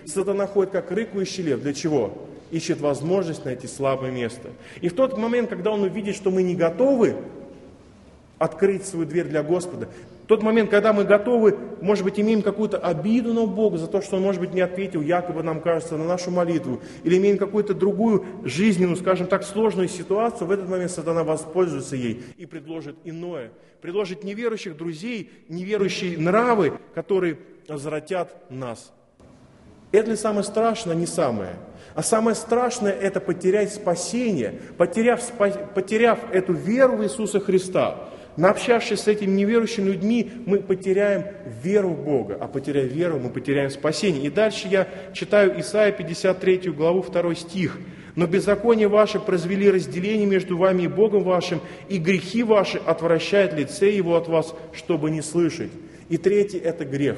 сатана ходит как рыкающий лев. Для чего? Ищет возможность найти слабое место. И в тот момент, когда он увидит, что мы не готовы открыть свою дверь для Господа, в тот момент, когда мы готовы, может быть, имеем какую-то обиду на Бога за то, что Он, может быть, не ответил, якобы нам кажется, на нашу молитву, или имеем какую-то другую жизненную, скажем так, сложную ситуацию, в этот момент сатана воспользуется ей и предложит иное. Предложит неверующих друзей, неверующие нравы, которые возвратят нас. Это ли самое страшное? Не самое. А самое страшное – это потерять спасение, потеряв эту веру в Иисуса Христа. Наобщавшись с этими неверующими людьми, мы потеряем веру в Бога, а потеряв веру, мы потеряем спасение. И дальше я читаю Исайя 53 главу 2 стих. «Но беззаконие ваше произвели разделение между вами и Богом вашим, и грехи ваши отвращают лице Его от вас, чтобы не слышать». И третье – это грех.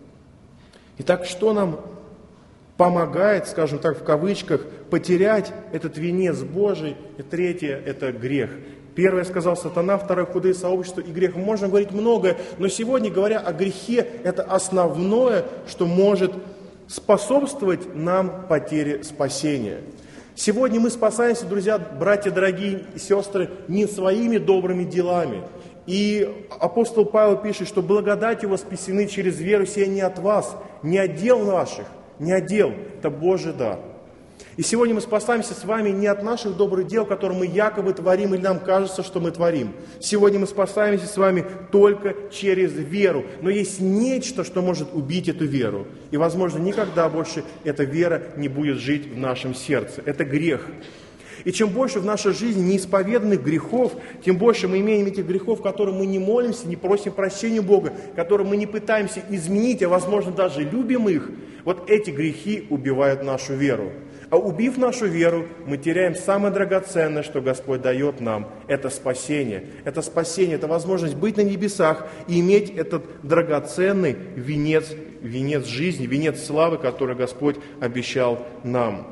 Итак, что нам помогает, скажем так, в кавычках, потерять этот венец Божий? И третье – это грех. Первое сказал сатана, второе худые сообщества и грех. Можно говорить многое, но сегодня, говоря о грехе, это основное, что может способствовать нам потере спасения. Сегодня мы спасаемся, друзья, братья дорогие и сестры, не своими добрыми делами. И апостол Павел пишет, что благодатью воспасены через веру сия не от вас, не от дел наших, не от дел, это Божий дар. И сегодня мы спасаемся с вами не от наших добрых дел, которые мы якобы творим или нам кажется, что мы творим. Сегодня мы спасаемся с вами только через веру. Но есть нечто, что может убить эту веру. И, возможно, никогда больше эта вера не будет жить в нашем сердце. Это грех. И чем больше в нашей жизни неисповеданных грехов, тем больше мы имеем этих грехов, которым мы не молимся, не просим прощения Бога, которым мы не пытаемся изменить, а, возможно, даже любим их. Вот эти грехи убивают нашу веру. А убив нашу веру, мы теряем самое драгоценное, что Господь дает нам. Это спасение. Это спасение, это возможность быть на небесах и иметь этот драгоценный венец жизни, венец славы, который Господь обещал нам.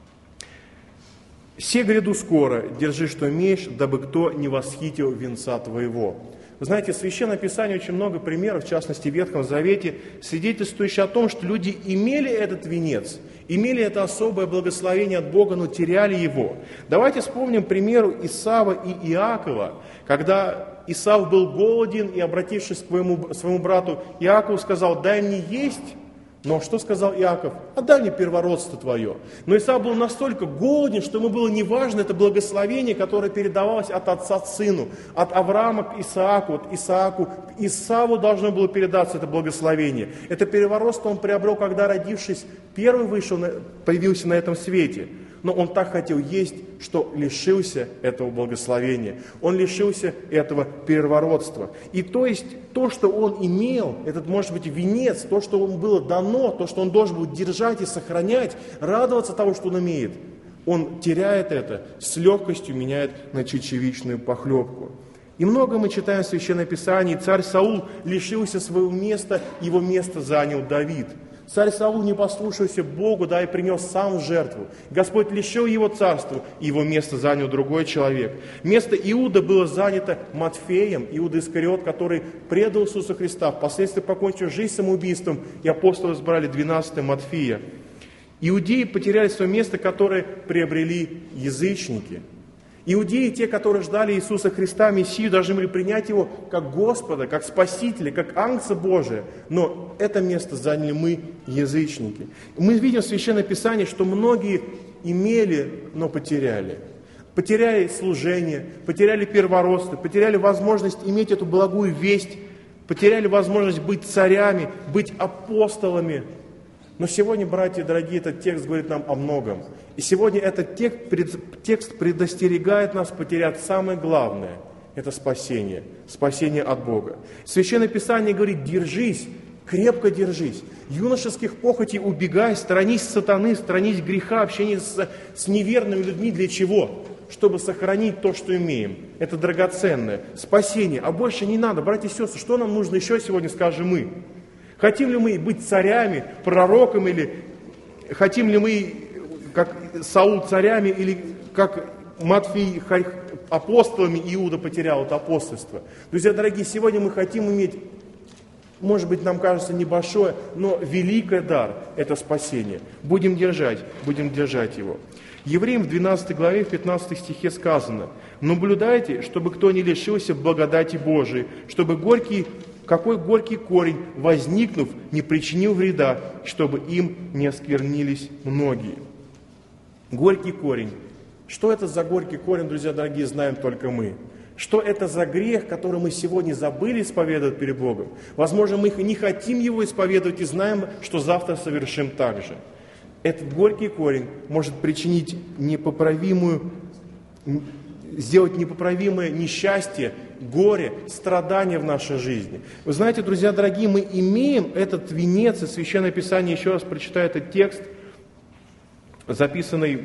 «Се гряду скоро, держи, что имеешь, дабы кто не восхитил венца твоего». Вы знаете, в Священном Писании очень много примеров, в частности в Ветхом Завете, свидетельствующие о том, что люди имели этот венец, имели это особое благословение от Бога, но теряли его. Давайте вспомним примеру Исава и Иакова, когда Исав был голоден и, обратившись к своему брату Иакову, сказал: «Дай мне есть». Но что сказал Иаков? «Отдай мне первородство твое». Но Исав был настолько голоден, что ему было неважно это благословение, которое передавалось от отца к сыну, от Авраама к Исааку, от Исааку к Исаву должно было передаться это благословение. Это первородство он приобрел, когда, родившись, первый появился на этом свете. Но он так хотел есть, что лишился этого благословения. Он лишился этого первородства. И то есть, то, что он имел, этот, может быть, венец, то, что ему было дано, то, что он должен был держать и сохранять, радоваться того, что он имеет, он теряет это, с легкостью меняет на чечевичную похлебку. И много мы читаем в Священном Писании. Царь Саул лишился своего места, его место занял Давид. Царь Саул не послушался Богу, да, и принес сам в жертву. Господь лишил его царства, и его место занял другой человек. Место Иуда было занято Матфеем, Иуда Искариот, который предал Иисуса Христа, впоследствии покончил жизнь самоубийством, и апостолы избрали 12-е Матфея. Иудеи потеряли свое место, которое приобрели язычники. Иудеи, те, которые ждали Иисуса Христа, Мессию, должны были принять Его как Господа, как Спасителя, как Агнца Божия. Но это место заняли мы, язычники. Мы видим в Священном Писании, что многие имели, но потеряли. Потеряли служение, потеряли первородство, потеряли возможность иметь эту благую весть, потеряли возможность быть царями, быть апостолами. Но сегодня, братья дорогие, этот текст говорит нам о многом. И сегодня этот текст предостерегает нас потерять самое главное. Это спасение. Спасение от Бога. Священное Писание говорит: держись, крепко держись. Юношеских похотей убегай, сторонись сатаны, сторонись греха, общения с неверными людьми. Для чего? Чтобы сохранить то, что имеем. Это драгоценное. Спасение. А больше не надо. Братья и сестры, что нам нужно еще сегодня, скажем мы? Хотим ли мы быть царями, пророками, или хотим ли мы, как Саул, царями, или как Матфей, апостолами, Иуда потерял это апостольство? Друзья дорогие, сегодня мы хотим иметь может быть, нам кажется небольшое, но великий дар – это спасение. Будем держать его. Евреям в 12 главе, в 15 стихе сказано: «Наблюдайте, чтобы кто не лишился благодати Божией, чтобы какой горький корень, возникнув, не причинил вреда, чтобы им не осквернились многие». Горький корень. Что это за горький корень, друзья дорогие, знаем только мы. Что это за грех, который мы сегодня забыли исповедовать перед Богом? Возможно, мы не хотим его исповедовать и знаем, что завтра совершим так же. Этот горький корень может причинить сделать непоправимое несчастье, горе, страдания в нашей жизни. Вы знаете, друзья дорогие, мы имеем этот венец, и Священное Писание, еще раз прочитаю этот текст, записанный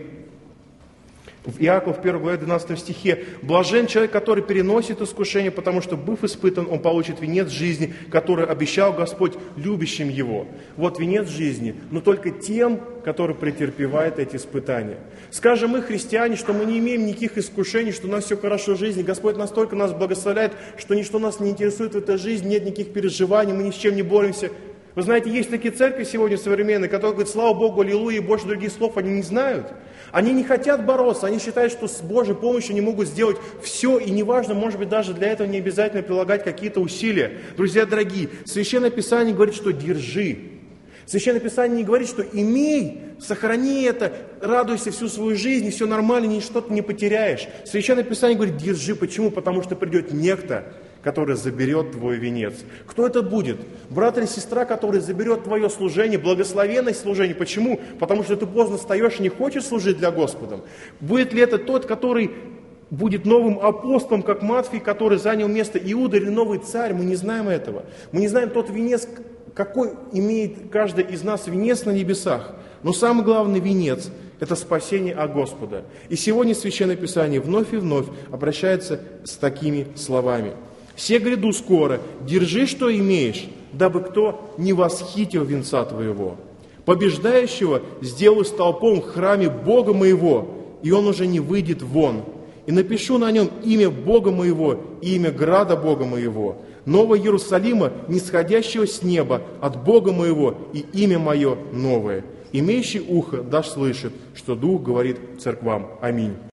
в Иаков 1 главе 12 стихе: «Блажен человек, который переносит искушение, потому что, быв испытан, он получит венец жизни, который обещал Господь любящим его». Вот венец жизни, но только тем, который претерпевает эти испытания. Скажем мы, христиане, что мы не имеем никаких искушений, что у нас все хорошо в жизни, Господь настолько нас благословляет, что ничто нас не интересует в этой жизни, нет никаких переживаний, мы ни с чем не боремся. Вы знаете, есть такие церкви сегодня современные, которые говорят: слава Богу, аллилуйя, и больше других слов они не знают. Они не хотят бороться, они считают, что с Божьей помощью они могут сделать все, и неважно, может быть, даже для этого не обязательно прилагать какие-то усилия. Друзья дорогие, Священное Писание говорит, что держи. Священное Писание не говорит, что имей, сохрани это, радуйся всю свою жизнь, и все нормально, ничто ты не потеряешь. Священное Писание говорит: держи. Почему? Потому что придет некто, который заберет твой венец. Кто это будет? Брат или сестра, который заберет твое служение, благословенность служения. Почему? Потому что ты поздно встаешь и не хочешь служить для Господа. Будет ли это тот, который будет новым апостолом, как Матфий, который занял место Иуда, или новый царь? Мы не знаем этого. Мы не знаем тот венец, какой имеет каждый из нас венец на небесах. Но самый главный венец – это спасение от Господа. И сегодня Священное Писание вновь и вновь обращается с такими словами: «Се гряду скоро, держи, что имеешь, дабы кто не восхитил венца твоего. Побеждающего сделаю столпом в храме Бога моего, и он уже не выйдет вон. И напишу на нем имя Бога моего и имя града Бога моего, Нового Иерусалима, нисходящего с неба от Бога моего, и имя мое новое. Имеющий ухо да слышит, что Дух говорит церквам». Аминь.